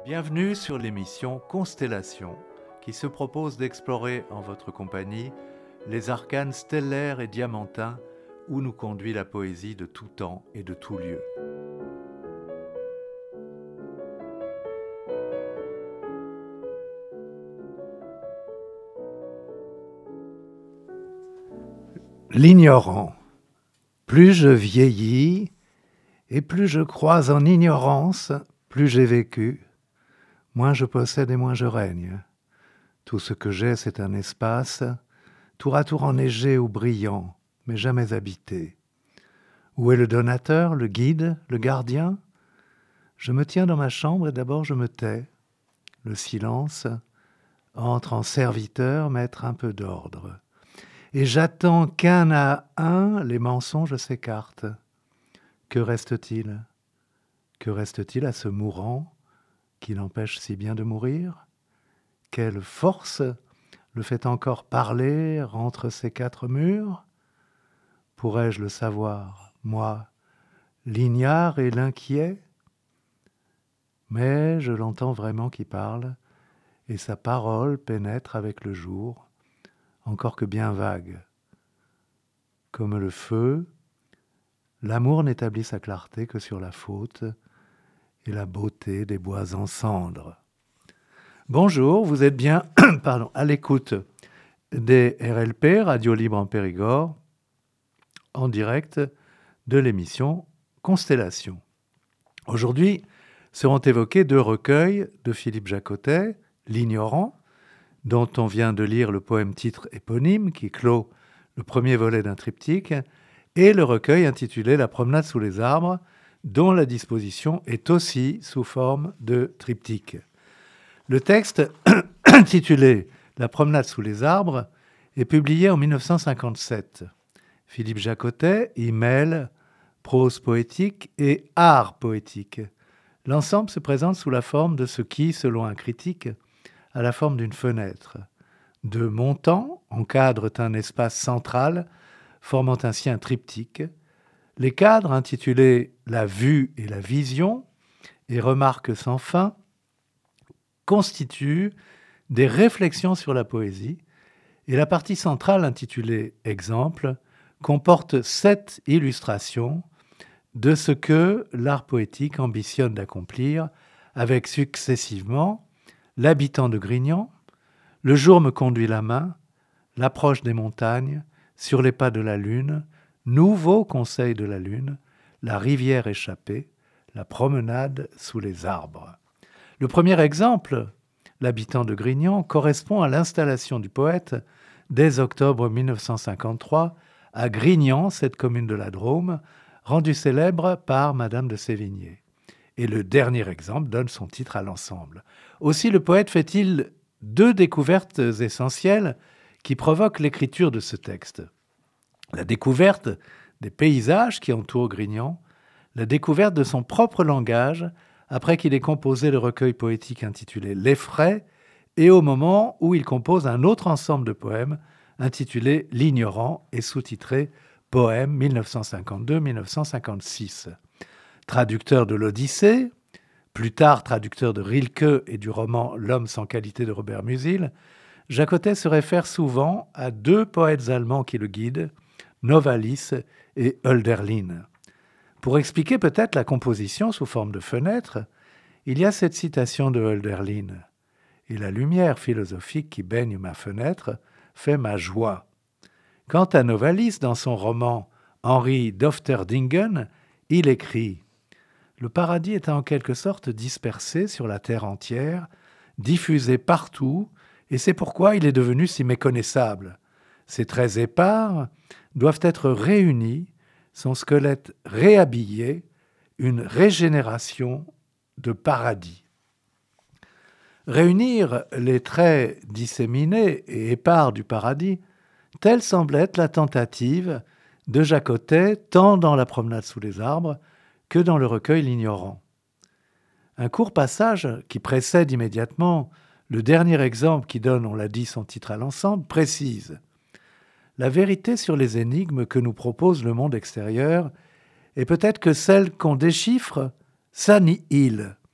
Bienvenue sur l'émission Constellation, qui se propose d'explorer en votre compagnie les arcanes stellaires et diamantins où nous conduit la poésie de tout temps et de tout lieu. L'ignorant. Plus je vieillis et plus je crois en ignorance, plus j'ai vécu, moins je possède et moins je règne. Tout ce que j'ai, c'est un espace, tour à tour enneigé ou brillant, mais jamais habité. Où est le donateur, le guide, le gardien ? Je me tiens dans ma chambre et d'abord je me tais. Le silence entre en serviteur mettre un peu d'ordre. Et j'attends qu'un à un les mensonges s'écartent. Que reste-t-il ? Que reste-t-il à ce mourant qui l'empêche si bien de mourir ? Quelle force le fait encore parler entre ces quatre murs ? Pourrais-je le savoir, moi, l'ignare et l'inquiet ? Mais je l'entends vraiment qui parle, et sa parole pénètre avec le jour, encore que bien vague. Comme le feu, l'amour n'établit sa clarté que sur la faute et la beauté des bois en cendres. Bonjour, vous êtes bien à l'écoute des RLP, Radio Libre en Périgord, en direct de l'émission Constellation. Aujourd'hui seront évoqués deux recueils de Philippe Jacotet, L'Ignorant, dont on vient de lire le poème-titre éponyme qui clôt le premier volet d'un triptyque, et le recueil intitulé La promenade sous les arbres, dont la disposition est aussi sous forme de triptyque. Le texte, intitulé La promenade sous les arbres, est publié en 1957. Philippe Jacotet y mêle prose poétique et art poétique. L'ensemble se présente sous la forme de ce qui, selon un critique, a la forme d'une fenêtre. Deux montants encadrent un espace central, formant ainsi un triptyque. Les cadres, intitulés La vue et la vision, et Remarques sans fin, constituent des réflexions sur la poésie, et la partie centrale, intitulée Exemple, comporte 7 illustrations de ce que l'art poétique ambitionne d'accomplir, avec successivement L'habitant de Grignan, Le jour me conduit la main, L'approche des montagnes, Sur les pas de la lune, Nouveau conseil de la lune, La rivière échappée, La promenade sous les arbres. Le premier exemple, L'habitant de Grignan, correspond à l'installation du poète dès octobre 1953 à Grignan, cette commune de la Drôme, rendue célèbre par Madame de Sévigné. Et le dernier exemple donne son titre à l'ensemble. Aussi, le poète fait-il deux découvertes essentielles qui provoquent l'écriture de ce texte. La découverte des paysages qui entourent Grignan, la découverte de son propre langage, après qu'il ait composé le recueil poétique intitulé Les Frais, et au moment où il compose un autre ensemble de poèmes intitulé L'Ignorant et sous-titré Poème 1952-1956. Traducteur de l'Odyssée, plus tard traducteur de Rilke et du roman L'homme sans qualité de Robert Musil, Jacotet se réfère souvent à deux poètes allemands qui le guident, Novalis et Hölderlin. Pour expliquer peut-être la composition sous forme de fenêtre, il y a cette citation de Hölderlin. « Et la lumière philosophique qui baigne ma fenêtre fait ma joie. » Quant à Novalis, dans son roman Henri d'Ofterdingen, il écrit « Le paradis est en quelque sorte dispersé sur la terre entière, diffusé partout, et c'est pourquoi il est devenu si méconnaissable. Ses traits épars doivent être réunis, son squelette réhabillé, une régénération de paradis. » Réunir les traits disséminés et épars du paradis, telle semble être la tentative de Jacotet tant dans La promenade sous les arbres que dans le recueil L'Ignorant. Un court passage qui précède immédiatement le dernier exemple qui donne, on l'a dit, son titre à l'ensemble, précise « La vérité sur les énigmes que nous propose le monde extérieur est peut-être que celle qu'on déchiffre s'annihile,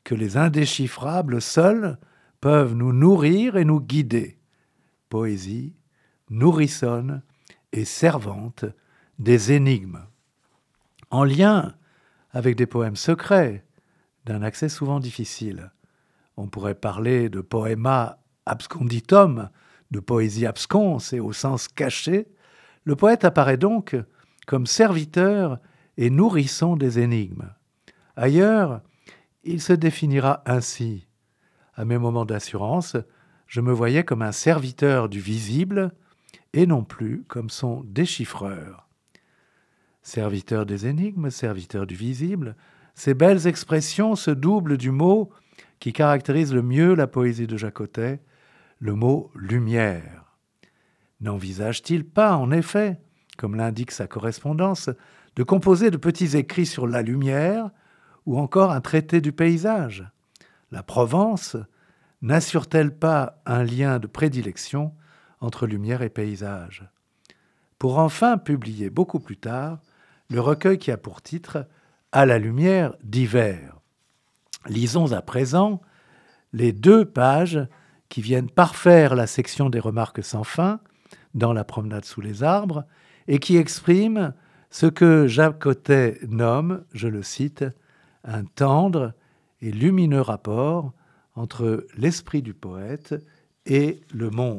que les indéchiffrables seuls peuvent nous nourrir et nous guider. Poésie, nourrissonne et servante des énigmes. En lien avec des poèmes secrets, d'un accès souvent difficile. On pourrait parler de poema absconditum, de poésie absconse et au sens caché. Le poète apparaît donc comme serviteur et nourrisson des énigmes. Ailleurs, il se définira ainsi. À mes moments d'assurance, je me voyais comme un serviteur du visible et non plus comme son déchiffreur. Serviteur des énigmes, serviteur du visible, ces belles expressions se doublent du mot qui caractérise le mieux la poésie de Jacotet, le mot « lumière ». N'envisage-t-il pas, en effet, comme l'indique sa correspondance, de composer de petits écrits sur la lumière ou encore un traité du paysage ? La Provence n'assure-t-elle pas un lien de prédilection entre lumière et paysage ? Pour enfin publier beaucoup plus tard le recueil qui a pour titre « À la lumière d'hiver ». Lisons à présent les 2 pages qui viennent parfaire la section des remarques sans fin dans La promenade sous les arbres et qui expriment ce que Jacotet nomme, je le cite, « un tendre et lumineux rapport entre l'esprit du poète et le monde ».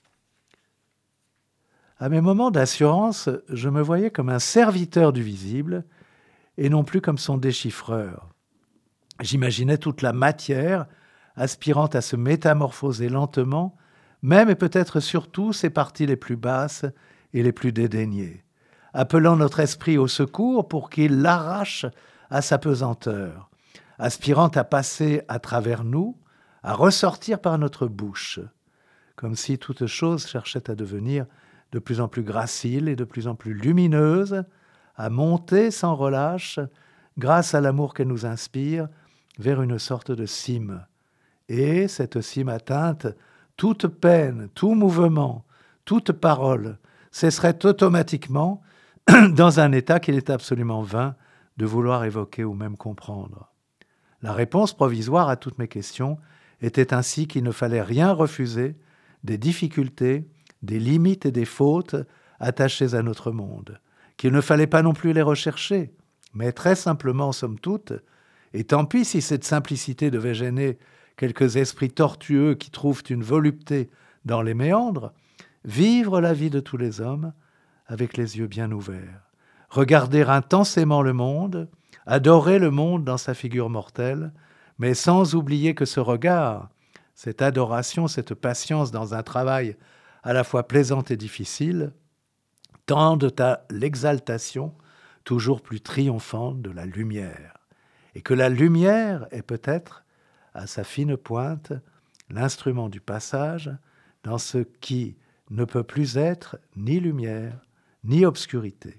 À mes moments d'assurance, je me voyais comme un serviteur du visible et non plus comme son déchiffreur. J'imaginais toute la matière aspirant à se métamorphoser lentement, même et peut-être surtout ses parties les plus basses et les plus dédaignées, appelant notre esprit au secours pour qu'il l'arrache à sa pesanteur, aspirant à passer à travers nous, à ressortir par notre bouche, comme si toute chose cherchait à devenir de plus en plus gracile et de plus en plus lumineuse, à monter sans relâche, grâce à l'amour qu'elle nous inspire, vers une sorte de cime. Et cette cime atteinte, toute peine, tout mouvement, toute parole cesserait automatiquement dans un état qu'il est absolument vain de vouloir évoquer ou même comprendre. La réponse provisoire à toutes mes questions était ainsi qu'il ne fallait rien refuser des difficultés, des limites et des fautes attachées à notre monde, qu'il ne fallait pas non plus les rechercher, mais très simplement, somme toute, et tant pis si cette simplicité devait gêner quelques esprits tortueux qui trouvent une volupté dans les méandres, vivre la vie de tous les hommes avec les yeux bien ouverts, regarder intensément le monde, adorer le monde dans sa figure mortelle, mais sans oublier que ce regard, cette adoration, cette patience dans un travail à la fois plaisant et difficile, tendent à l'exaltation toujours plus triomphante de la lumière, et que la lumière est peut-être, à sa fine pointe, l'instrument du passage dans ce qui ne peut plus être ni lumière, ni obscurité.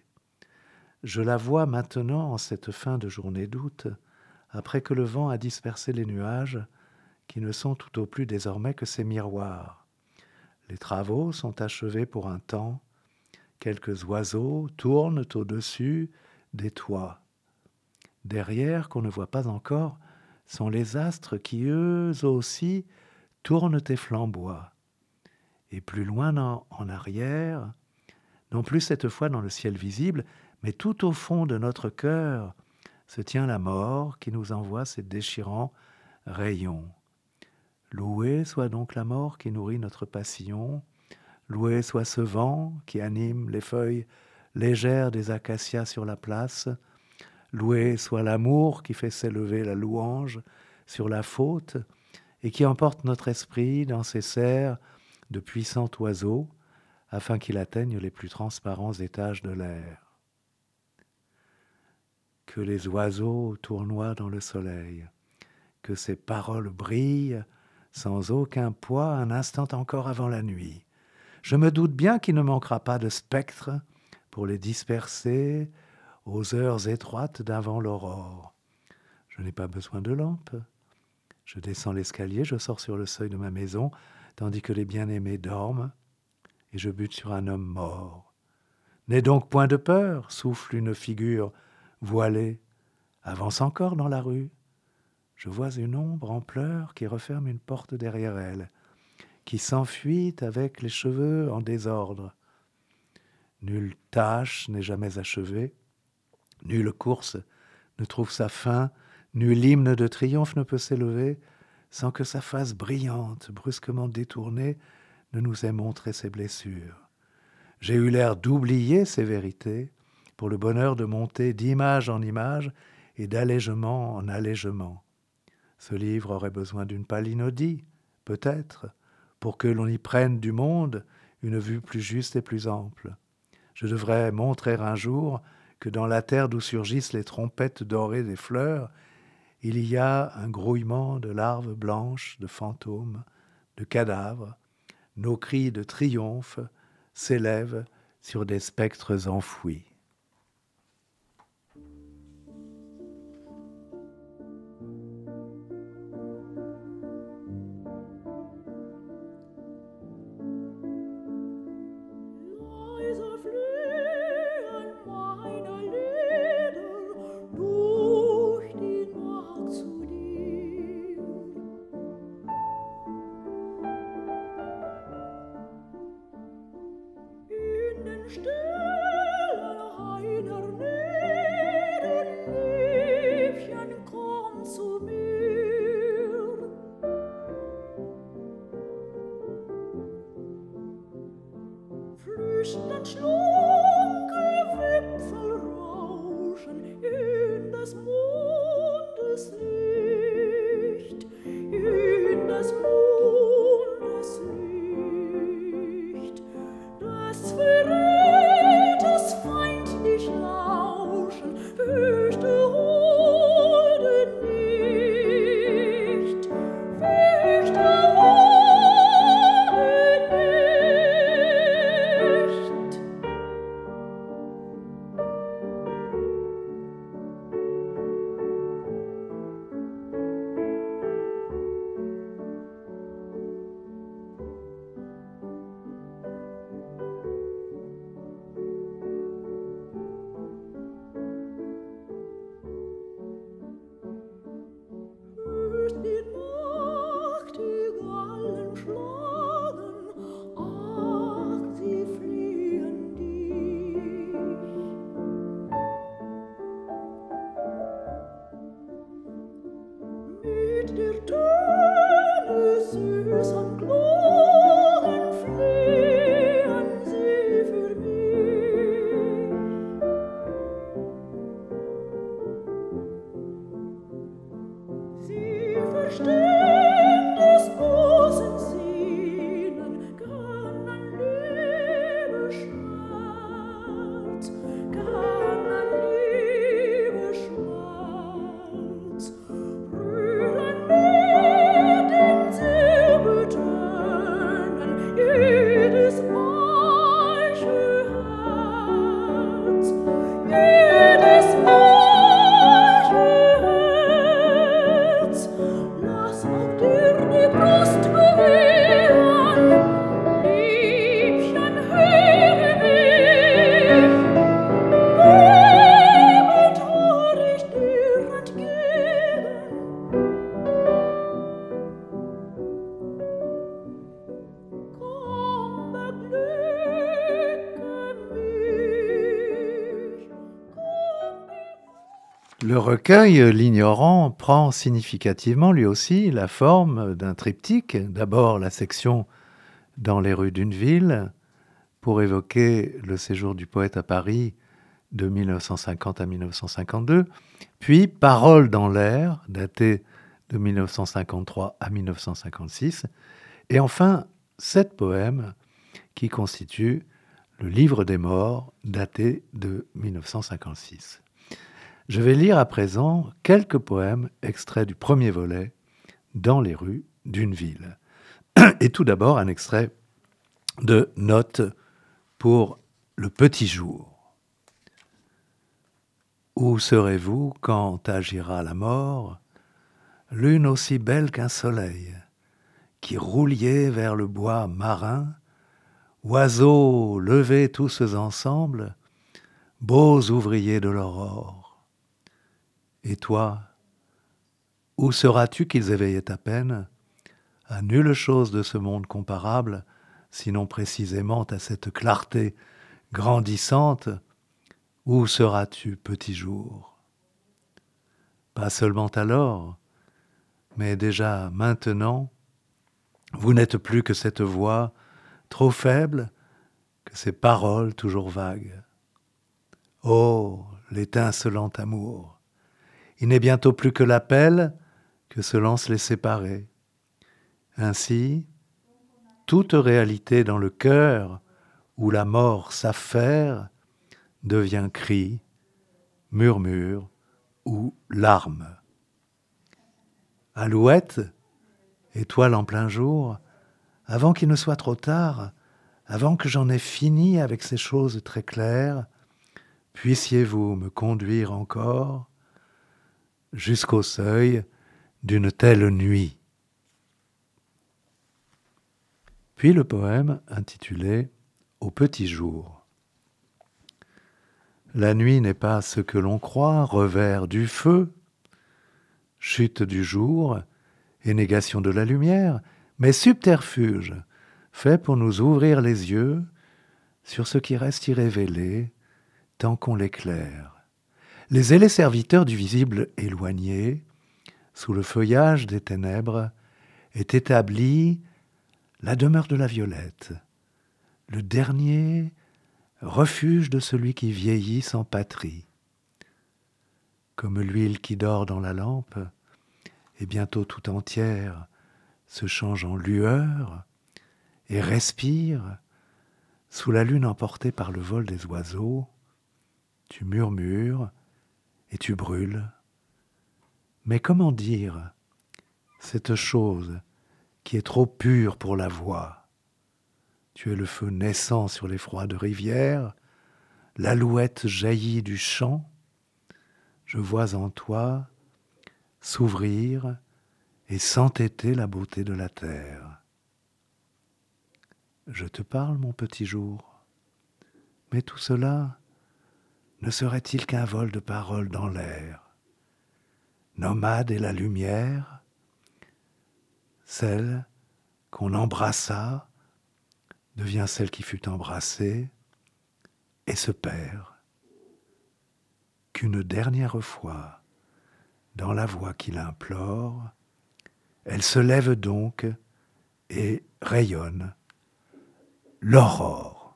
Je la vois maintenant en cette fin de journée d'août, après que le vent a dispersé les nuages, qui ne sont tout au plus désormais que ces miroirs. Les travaux sont achevés pour un temps. Quelques oiseaux tournent au-dessus des toits. Derrière, qu'on ne voit pas encore, sont les astres qui, eux aussi, tournent et flamboient. Et plus loin en arrière, non plus cette fois dans le ciel visible, mais tout au fond de notre cœur, se tient la mort qui nous envoie ses déchirants rayons. Loué soit donc la mort qui nourrit notre passion, loué soit ce vent qui anime les feuilles légères des acacias sur la place, loué soit l'amour qui fait s'élever la louange sur la faute et qui emporte notre esprit dans ses serres de puissants oiseaux afin qu'il atteigne les plus transparents étages de l'air. Que les oiseaux tournoient dans le soleil, que ces paroles brillent sans aucun poids un instant encore avant la nuit. Je me doute bien qu'il ne manquera pas de spectres pour les disperser aux heures étroites d'avant l'aurore. Je n'ai pas besoin de lampe. Je descends l'escalier, je sors sur le seuil de ma maison, tandis que les bien-aimés dorment, et je bute sur un homme mort. N'aie donc point de peur, souffle une figure voilée. Avance encore dans la rue. Je vois une ombre en pleurs qui referme une porte derrière elle, qui s'enfuit avec les cheveux en désordre. Nulle tâche n'est jamais achevée, nulle course ne trouve sa fin, nul hymne de triomphe ne peut s'élever sans que sa face brillante, brusquement détournée, ne nous ait montré ses blessures. J'ai eu l'air d'oublier ces vérités pour le bonheur de monter d'image en image et d'allègement en allègement. Ce livre aurait besoin d'une palinodie, peut-être, pour que l'on y prenne du monde une vue plus juste et plus ample. Je devrais montrer un jour que dans la terre d'où surgissent les trompettes dorées des fleurs, il y a un grouillement de larves blanches, de fantômes, de cadavres. Nos cris de triomphe s'élèvent sur des spectres enfouis. Le recueil L'Ignorant prend significativement lui aussi la forme d'un triptyque. D'abord la section Dans les rues d'une ville, pour évoquer le séjour du poète à Paris de 1950 à 1952, puis Paroles dans l'air, daté de 1953 à 1956, et enfin 7 poèmes qui constituent le Livre des morts, daté de 1956. Je vais lire à présent quelques poèmes extraits du premier volet, Dans les rues d'une ville. Et tout d'abord un extrait de Notes pour le petit jour. Où serez-vous quand agira la mort, lune aussi belle qu'un soleil, qui rouliez vers le bois marin, oiseaux levés tous ensemble, beaux ouvriers de l'aurore. Et toi, Où seras-tu qu'ils éveillaient à peine? À nulle chose de ce monde comparable, sinon précisément à cette clarté grandissante. Où seras-tu, petit jour? Pas seulement alors, mais déjà maintenant, vous n'êtes plus que cette voix trop faible, que ces paroles toujours vagues. Oh, l'étincelant amour! Il n'est bientôt plus que l'appel que se lancent les séparés. Ainsi, toute réalité dans le cœur où la mort s'affaire devient cri, murmure ou larme. Alouette, étoile en plein jour, avant qu'il ne soit trop tard, avant que j'en aie fini avec ces choses très claires, puissiez-vous me conduire encore jusqu'au seuil d'une telle nuit. Puis le poème intitulé « Au petit jour ». La nuit n'est pas ce que l'on croit, revers du feu, chute du jour et négation de la lumière, mais subterfuge fait pour nous ouvrir les yeux sur ce qui reste irrévélé tant qu'on l'éclaire. Les ailés serviteurs du visible éloigné, sous le feuillage des ténèbres, est établie la demeure de la violette, le dernier refuge de celui qui vieillit sans patrie. Comme l'huile qui dort dans la lampe, et bientôt tout entière se change en lueur et respire sous la lune emportée par le vol des oiseaux, tu murmures et tu brûles. Mais comment dire cette chose qui est trop pure pour la voix? Tu es le feu naissant sur les froides rivières, l'alouette jaillit du champ, je vois en toi s'ouvrir et s'entêter la beauté de la terre. Je te parle, mon petit jour, mais tout cela ne serait-il qu'un vol de paroles dans l'air? Nomade est la lumière, celle qu'on embrassa devient celle qui fut embrassée et se perd. Qu'une dernière fois, dans la voix qui l'implore, elle se lève donc et rayonne l'aurore.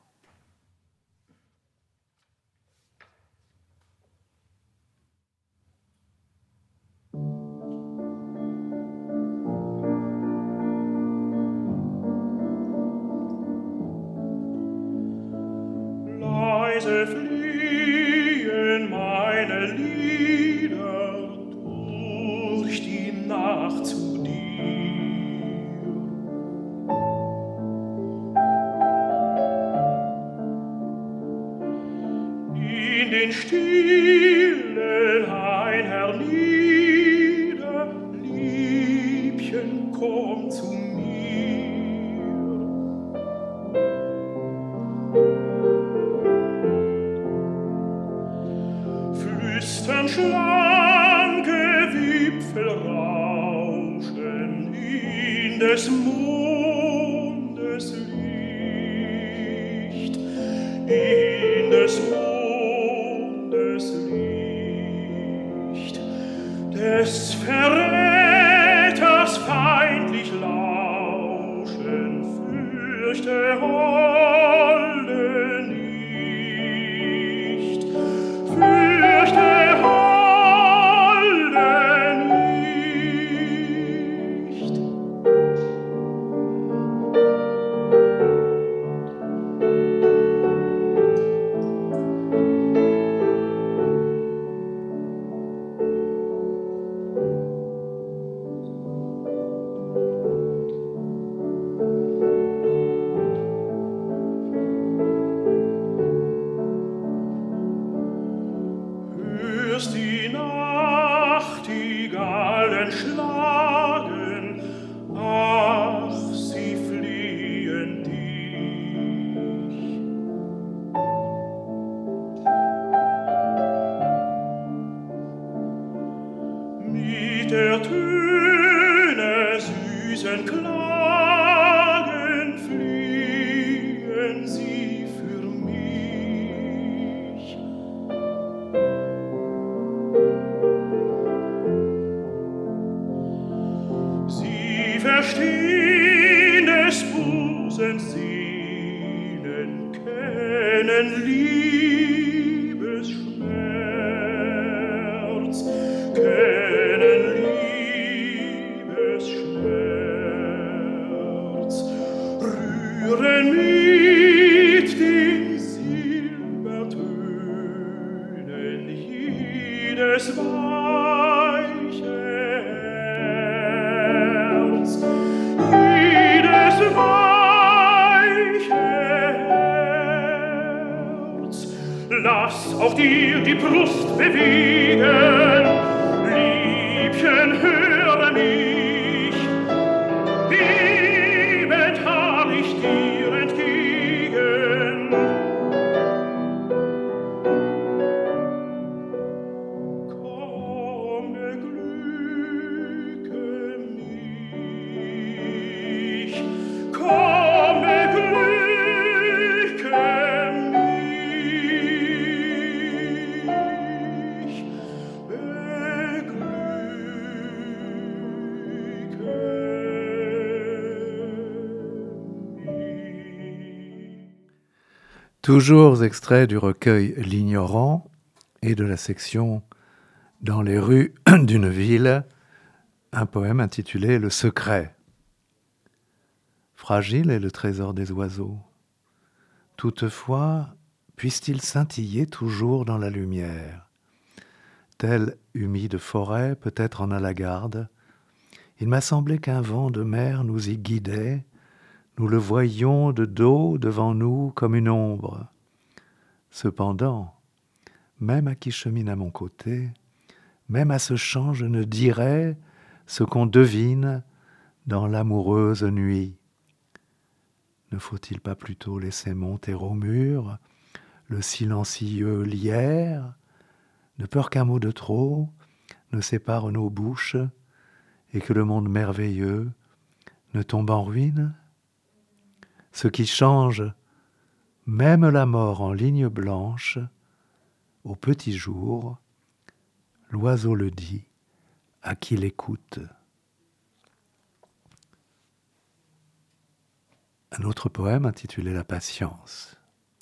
Leise fliehen meine Lieder durch die Nacht zu dir. In den Stillen ein hernieder, Liebchen, komm zu mir. Schlanke Wipfel rauschen in des Mondes Licht, in des Mondes Licht, des Verräters feindlich lauschen, fürchte Holle nicht, fürchte Lied der Töne süßen Klagen fliehen sie für mich. Sie verstehen des Busens Sehnen, kennen Liebesschmerz, kennen Liebesschmerz, rühren mit den Silbertönen jedes weiche Herz, jedes weiche Herz. Lass auch dir die Brust bewegen, Liebchen, höre mich, bebend harr ich dir entgegen. Komm, beglücke mich, komm, beglücke mich, Toujours extrait du recueil L'Ignorant et de la section Dans les rues d'une ville, un poème intitulé Le Secret. Fragile est le trésor des oiseaux. Toutefois, puisse-t-il scintiller toujours dans la lumière. Telle humide forêt, peut-être en a la garde. Il m'a semblé qu'un vent de mer nous y guidait. Nous le voyions de dos devant nous comme une ombre. Cependant, même à qui chemine à mon côté, même à ce chant je ne dirai ce qu'on devine dans l'amoureuse nuit. Ne faut-il pas plutôt laisser monter au mur le silencieux lierre, de peur qu'un mot de trop ne sépare nos bouches et que le monde merveilleux ne tombe en ruine? Ce qui change même la mort en ligne blanche, au petit jour, l'oiseau le dit à qui l'écoute. Un autre poème intitulé La Patience.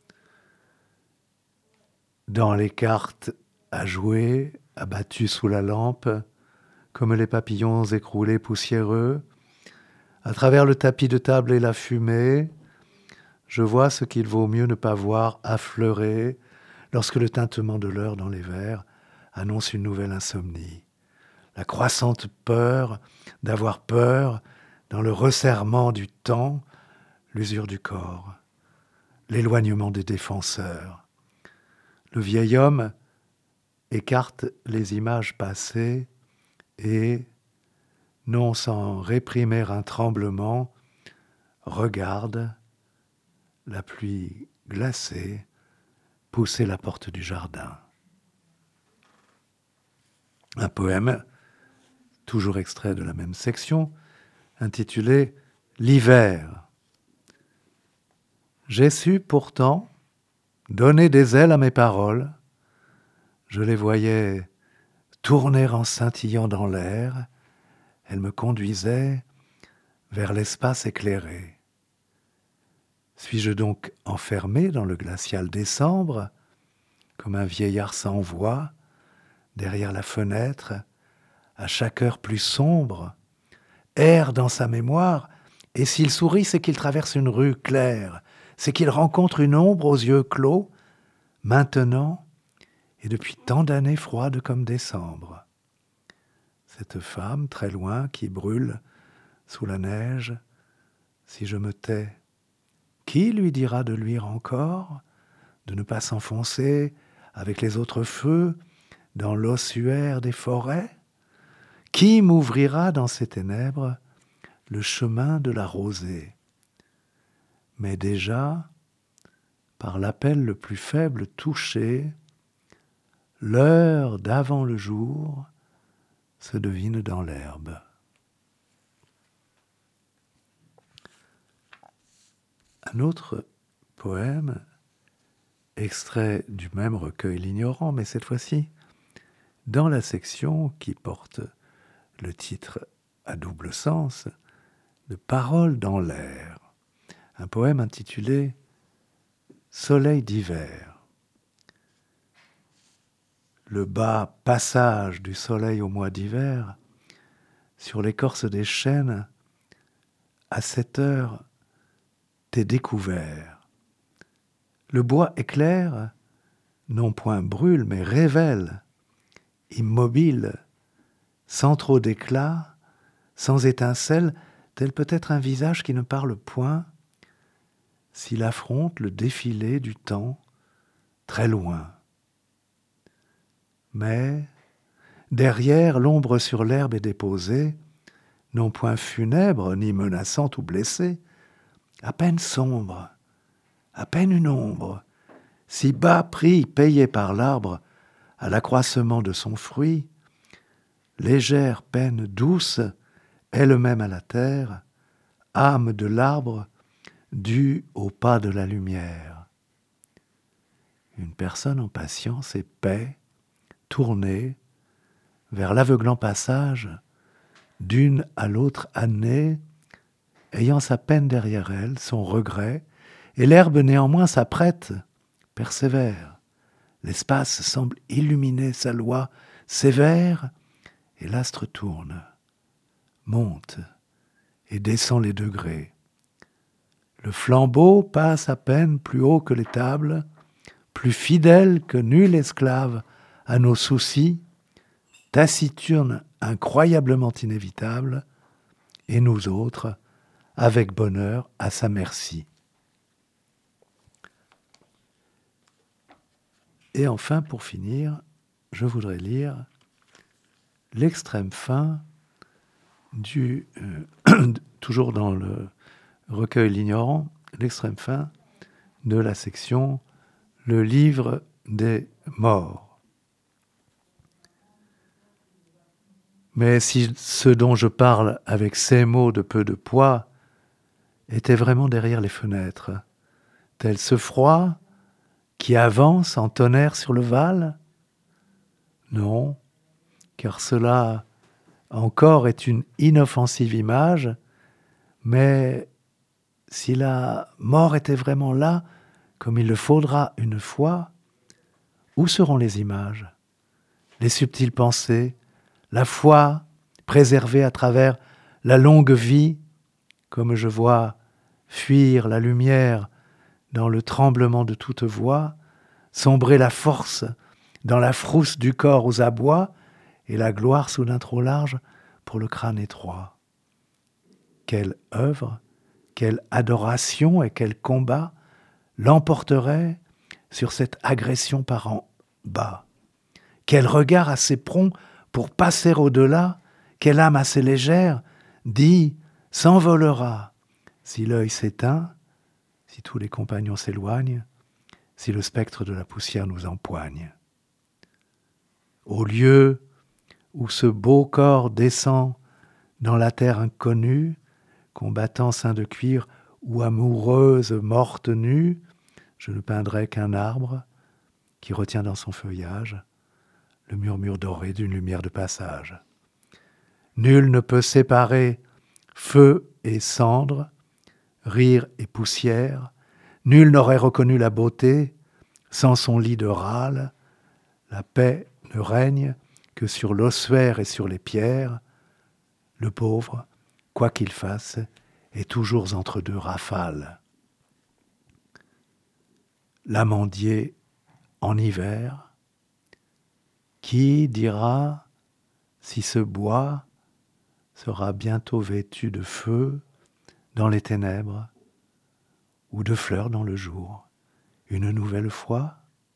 Dans les cartes à jouer, abattus sous la lampe, comme les papillons écroulés poussiéreux, à travers le tapis de table et la fumée, je vois ce qu'il vaut mieux ne pas voir affleurer lorsque le tintement de l'heure dans les verres annonce une nouvelle insomnie. La croissante peur d'avoir peur dans le resserrement du temps, l'usure du corps, l'éloignement des défenseurs. Le vieil homme écarte les images passées et, non sans réprimer un tremblement, regarde la pluie glacée pousser la porte du jardin. Un poème, toujours extrait de la même section, intitulé « L'hiver ». J'ai su pourtant donner des ailes à mes paroles. Je les voyais tourner en scintillant dans l'air. Elles me conduisaient vers l'espace éclairé. Suis-je donc enfermé dans le glacial décembre, comme un vieillard sans voix, derrière la fenêtre, à chaque heure plus sombre, erre dans sa mémoire, et s'il sourit, c'est qu'il traverse une rue claire, c'est qu'il rencontre une ombre aux yeux clos, maintenant, et depuis tant d'années froide comme décembre. Cette femme, très loin, qui brûle sous la neige, si je me tais, qui lui dira de luire encore, de ne pas s'enfoncer avec les autres feux dans l'ossuaire des forêts? Qui m'ouvrira dans ces ténèbres le chemin de la rosée? Mais déjà, par l'appel le plus faible touché, l'heure d'avant le jour se devine dans l'herbe. Un autre poème, extrait du même recueil L'Ignorant, mais cette fois-ci dans la section qui porte le titre à double sens de Paroles dans l'air, un poème intitulé Soleil d'hiver. Le bas passage du soleil au mois d'hiver, sur l'écorce des chênes, à cette heure, t'es découvert. Le bois éclaire, non point brûle, mais révèle, immobile, sans trop d'éclat, sans étincelle, tel peut être un visage qui ne parle point, s'il affronte le défilé du temps très loin. Mais, derrière, l'ombre sur l'herbe est déposée, non point funèbre, ni menaçante ou blessée, à peine sombre, à peine une ombre, si bas prix payé par l'arbre à l'accroissement de son fruit, légère peine douce, elle-même à la terre, âme de l'arbre, due au pas de la lumière. Une personne en patience et paix, tournée vers l'aveuglant passage d'une à l'autre année, ayant sa peine derrière elle, son regret, et l'herbe néanmoins s'apprête, persévère. L'espace semble illuminer sa loi sévère, et l'astre tourne, monte et descend les degrés. Le flambeau passe à peine plus haut que les tables, plus fidèle que nul esclave à nos soucis, taciturne incroyablement inévitable, et nous autres, avec bonheur, à sa merci. Et enfin, pour finir, je voudrais lire l'extrême fin du, toujours dans le recueil L'Ignorant, l'extrême fin de la section Le livre des morts. Mais si ce dont je parle avec ces mots de peu de poids était vraiment derrière les fenêtres, tel ce froid qui avance en tonnerre sur le val? Non, car cela encore est une inoffensive image, mais si la mort était vraiment là, comme il le faudra une fois, où seront les images, les subtiles pensées, la foi préservée à travers la longue vie, comme je vois fuir la lumière dans le tremblement de toute voix, sombrer la force dans la frousse du corps aux abois, et la gloire soudain trop large pour le crâne étroit. Quelle œuvre, quelle adoration et quel combat l'emporterait sur cette agression par en bas? Quel regard assez prompt pour passer au-delà, quelle âme assez légère, dit, s'envolera, si l'œil s'éteint, si tous les compagnons s'éloignent, si le spectre de la poussière nous empoigne. Au lieu où ce beau corps descend dans la terre inconnue, combattant sein de cuir ou amoureuse morte nue, je ne peindrai qu'un arbre qui retient dans son feuillage le murmure doré d'une lumière de passage. Nul ne peut séparer feu et cendre, rire et poussière, nul n'aurait reconnu la beauté sans son lit de râle, la paix ne règne que sur l'ossuaire et sur les pierres, le pauvre, quoi qu'il fasse, est toujours entre deux rafales. L'amandier en hiver, qui dira si ce bois sera bientôt vêtu de feu dans les ténèbres ou de fleurs dans le jour, une nouvelle fois?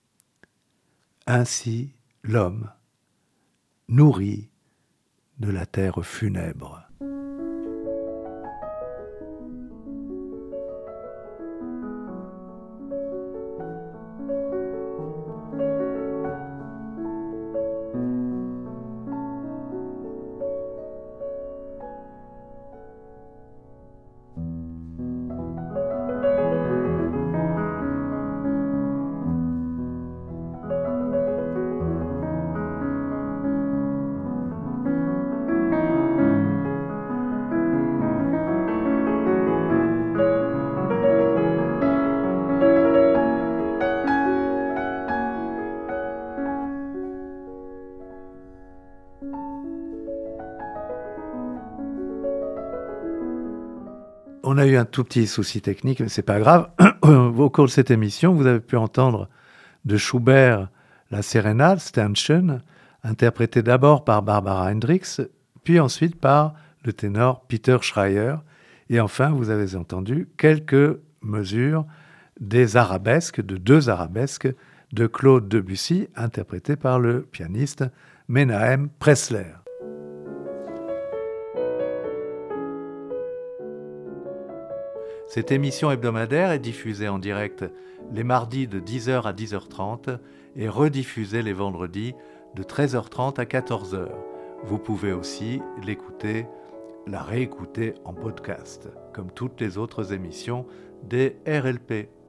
Ainsi l'homme, nourri de la terre funèbre. On a eu un tout petit souci technique, mais c'est pas grave. Au cours de cette émission, vous avez pu entendre de Schubert la Sérénade, Sternchen, interprétée d'abord par Barbara Hendricks, puis ensuite par le ténor Peter Schreier. Et enfin, vous avez entendu quelques mesures des arabesques, de 2 arabesques de Claude Debussy, interprétées par le pianiste Menahem Pressler. Cette émission hebdomadaire est diffusée en direct les mardis de 10h à 10h30 et rediffusée les vendredis de 13h30 à 14h. Vous pouvez aussi la réécouter en podcast, comme toutes les autres émissions des RLP.